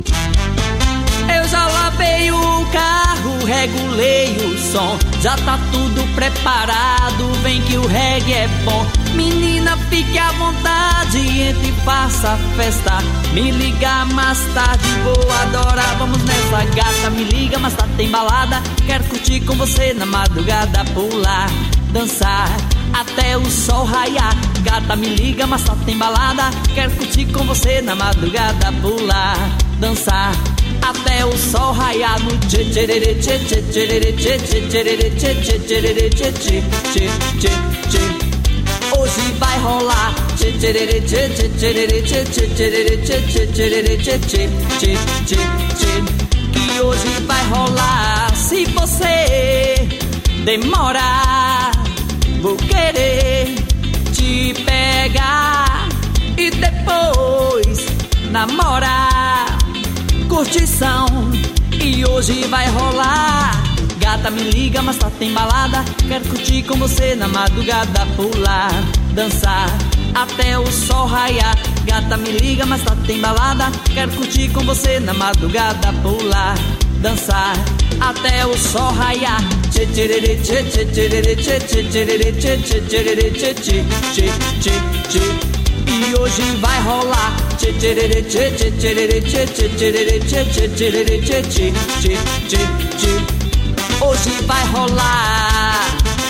Eu já lavei o carro, regulei o som, já tá tudo preparado, vem que o reggae é bom. Menina, fique à vontade, entre e faça festa. Me liga mais tarde, vou adorar, vamos nessa gata. Me liga mais tarde, tem balada, quero curtir com você na madrugada. Pular, dançar, até o sol raiar. Gata, me liga mais tarde, tem balada, quero curtir com você na madrugada. Pular, dançar, até o sol raiar no tchê tchê tchê tchê tchê tchê tchê tchê tchê tchê tchê tchê. Hoje vai rolar tchê tchê tchê tchê tchê tchê tchê tchê tchê tchê tchê. Que hoje vai rolar. Se você demorar, vou querer te pegar e depois namorar. Curtição, e hoje vai rolar. Gata, me liga, mas tá tem balada, quero curtir com você na madrugada. Pular, dançar, até o sol raiar. Gata, me liga, mas tá tem balada, quero curtir com você na madrugada. Pular, dançar, até o sol raiar. Tchê tchê tchê tchê tchê tchê tchê tchê tchê tchê tchê. E hoje vai rolar tchê tchê tchê tchê tchê tchê tchê tchê tchê. Hoje vai rolar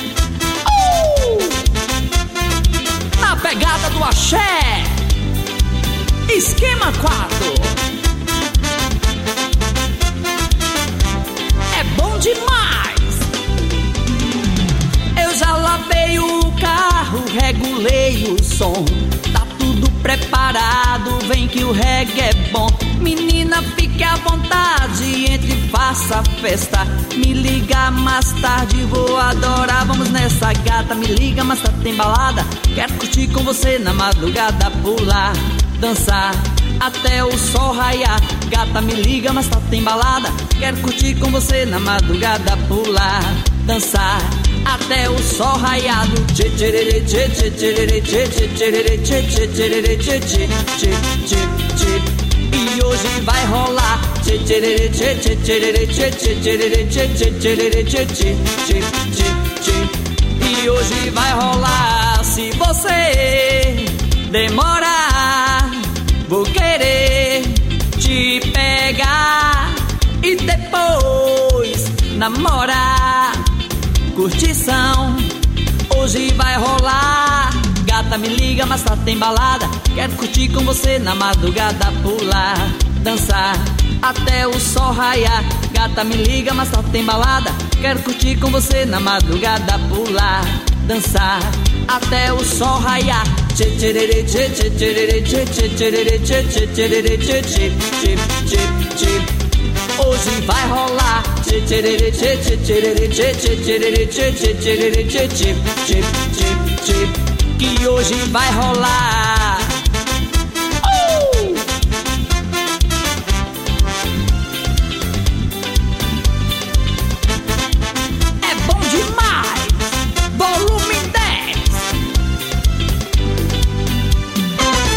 na pegada do axé, esquema 4. É bom demais. Eu já lavei o carro, regulei o som, tá tudo preparado, vem que o reggae é bom. Menina, fique à vontade, entre e faça festa. Me liga mais tarde, vou adorar, vamos nessa gata. Me liga mais tarde, tem balada, quero curtir com você na madrugada. Pular, dançar, até o sol raiar. Gata, me liga mais tarde, tem balada, quero curtir com você na madrugada. Pular, dançar, até o sol raiar no tchê tchê tchê tchê tchê tchê tchê tchê tchê. E hoje vai rolar tchê tchê tchê tchê tchê tchê tchê tchê. E hoje vai rolar. Se você demorar, vou querer te pegar e depois namorar. Curtição, hoje vai rolar. Gata, me liga, mas tá tem balada, quero curtir com você na madrugada. Pular, dançar, até o sol raiar. Gata, me liga, mas tá tem balada, quero curtir com você na madrugada. Pular, dançar, até o sol raiar. Tchê tchê tchê tchê tchê tchê tchê tchê tchê. Hoje vai rolar tchê tchê tchê tchê tchê tchê tchê tchê. Que hoje vai rolar.